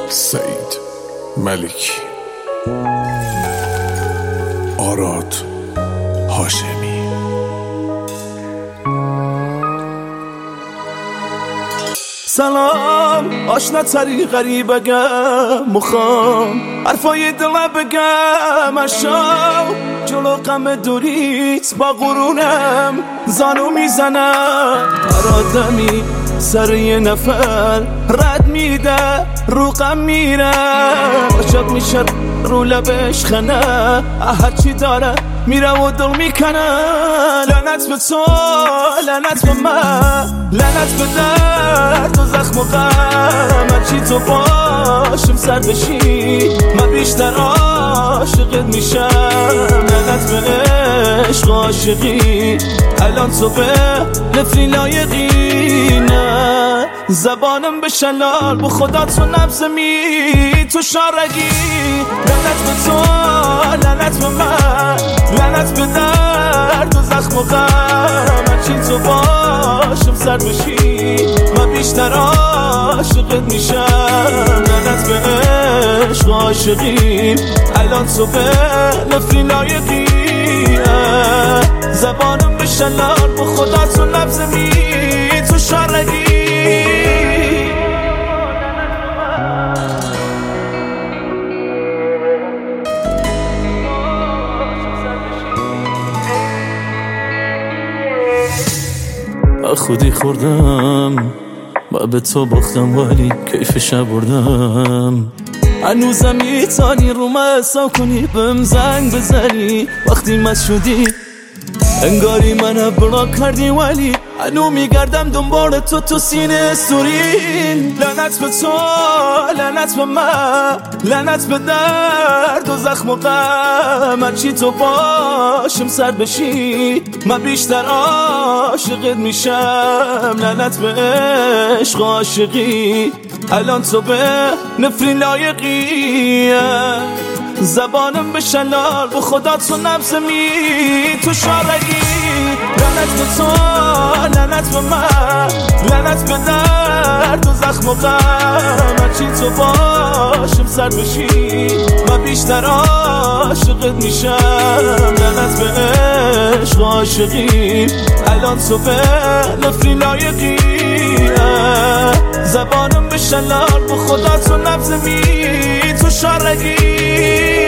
سعید ملکی، آراد هاشمی. سلام آشنا تری غریب بگم، مخوام حرفای دل بگم، اشام جلو غم دوریت با غرونم زانو میزنم. هر آدمی سر یه نفر رد میده رو غم میره، عاشق میشه رو لبش خنه، هرچی داره میره و دل میکنه. لعنت به تو، لعنت به من، لعنت به درد و زخم و غم، هرچی تو باشم سر بشی من بیشتر عاشقت میشم. لعنت به عشق و عاشقی، الان تو به نفری لایقی. نه زبانم به شلال، به خدا تو نبض می تو شارگی. لعنت به تو، لعنت به من، لعنت به درد و زخم و غم، هرچی تو باشم سر بشی من بیشتر عاشقت میشم. لعنت به عشق و عاشقی، الان تو به نفری لایقی. زبانم به شلال، به خدا تو نبض می تو شارگی. خودی خوردم و به تو باختم، ولی کیفش بردم. هنوزم میتانی رو مسا کنی، بهم زنگ بزنی وقتی مست شدی، انگاری من بلا کردی، ولی هنو میگردم دنبال تو سینه استورین. لعنت به تو، لعنت به من، لعنت به درد و زخم و غم، هرچی تو باشم سر بشی من بیشتر عاشقت میشم. لعنت به عشق و عاشقی، الان تو به نفری لایقی. زبانم به شلال، به خدا تو نبض می تو شارگی. لعنت به تو، لعنت به من، لعنت به درد و زخم و غم، هرچی تو باشم سر بشی من بیشتر عاشقت میشم. لعنت به عشق و عاشقی، الان تو به نفری لایقی. زبانم به شلال، به خدا تو نبض می تو شارگی.